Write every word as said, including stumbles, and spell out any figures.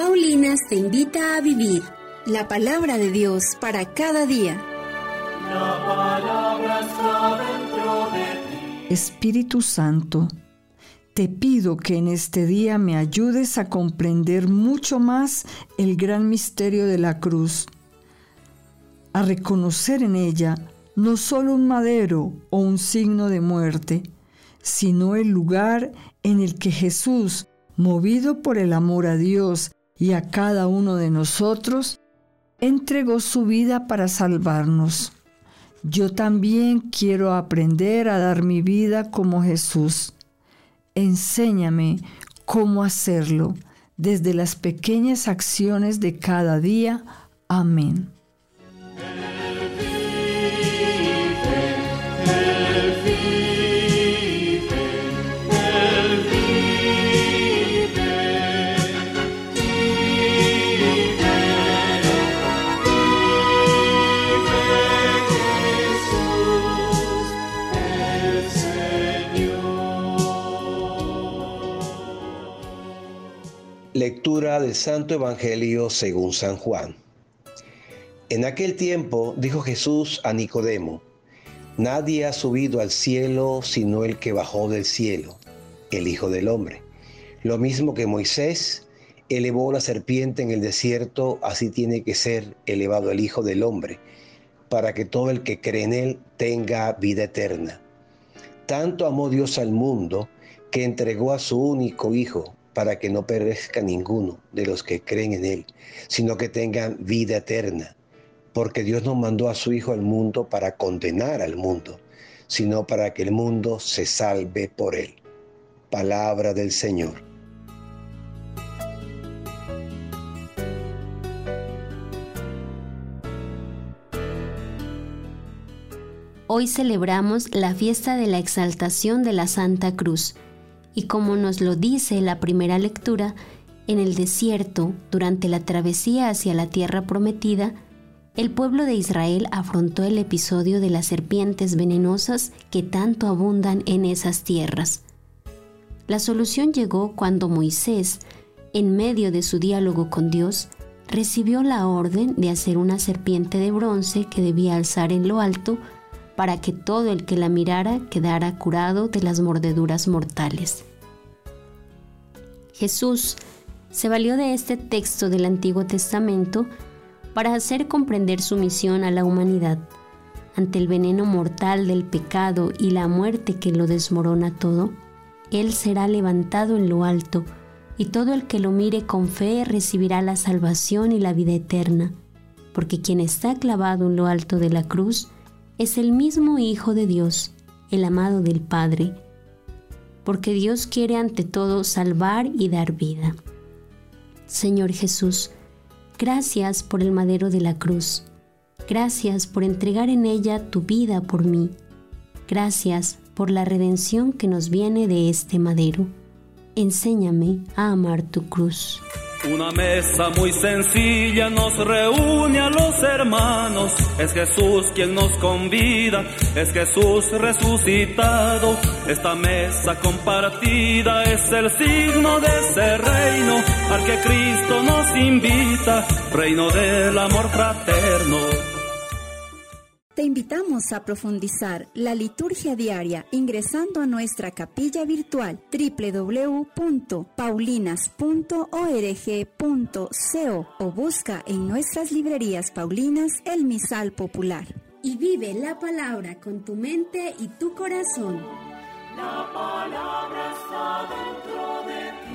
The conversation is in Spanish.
Paulinas te invita a vivir la palabra de Dios para cada día. La palabra está dentro de ti. Espíritu Santo, te pido que en este día me ayudes a comprender mucho más el gran misterio de la cruz, a reconocer en ella no solo un madero o un signo de muerte, sino el lugar en el que Jesús, movido por el amor a Dios y a cada uno de nosotros, entregó su vida para salvarnos. Yo también quiero aprender a dar mi vida como Jesús. Enséñame cómo hacerlo desde las pequeñas acciones de cada día. Amén. Lectura del Santo Evangelio según San Juan. En aquel tiempo dijo Jesús a Nicodemo: Nadie ha subido al cielo sino el que bajó del cielo, el Hijo del Hombre. Lo mismo que Moisés elevó la serpiente en el desierto, así tiene que ser elevado el Hijo del Hombre, para que todo el que cree en él tenga vida eterna. Tanto amó Dios al mundo que entregó a su único Hijo, para que no perezca ninguno de los que creen en él, sino que tengan vida eterna. Porque Dios no mandó a su Hijo al mundo para condenar al mundo, sino para que el mundo se salve por él. Palabra del Señor. Hoy celebramos la fiesta de la exaltación de la Santa Cruz. Y como nos lo dice la primera lectura, en el desierto, durante la travesía hacia la tierra prometida, el pueblo de Israel afrontó el episodio de las serpientes venenosas que tanto abundan en esas tierras. La solución llegó cuando Moisés, en medio de su diálogo con Dios, recibió la orden de hacer una serpiente de bronce que debía alzar en lo alto para que todo el que la mirara quedara curado de las mordeduras mortales. Jesús se valió de este texto del Antiguo Testamento para hacer comprender su misión a la humanidad. Ante el veneno mortal del pecado y la muerte que lo desmorona todo, Él será levantado en lo alto, y todo el que lo mire con fe recibirá la salvación y la vida eterna, porque quien está clavado en lo alto de la cruz es el mismo Hijo de Dios, el amado del Padre, porque Dios quiere ante todo salvar y dar vida. Señor Jesús, gracias por el madero de la cruz. Gracias por entregar en ella tu vida por mí. Gracias por la redención que nos viene de este madero. Enséñame a amar tu cruz. Una mesa muy sencilla nos reúne a los hermanos. Es Jesús quien nos convida, es Jesús resucitado. Esta mesa compartida es el signo de ese reino al que Cristo nos invita, reino del amor fraterno. Te invitamos a profundizar la liturgia diaria ingresando a nuestra capilla virtual doble u doble u doble u punto paulinas punto org punto co o busca en nuestras librerías paulinas el misal popular. Y vive la palabra con tu mente y tu corazón. La palabra está dentro de ti.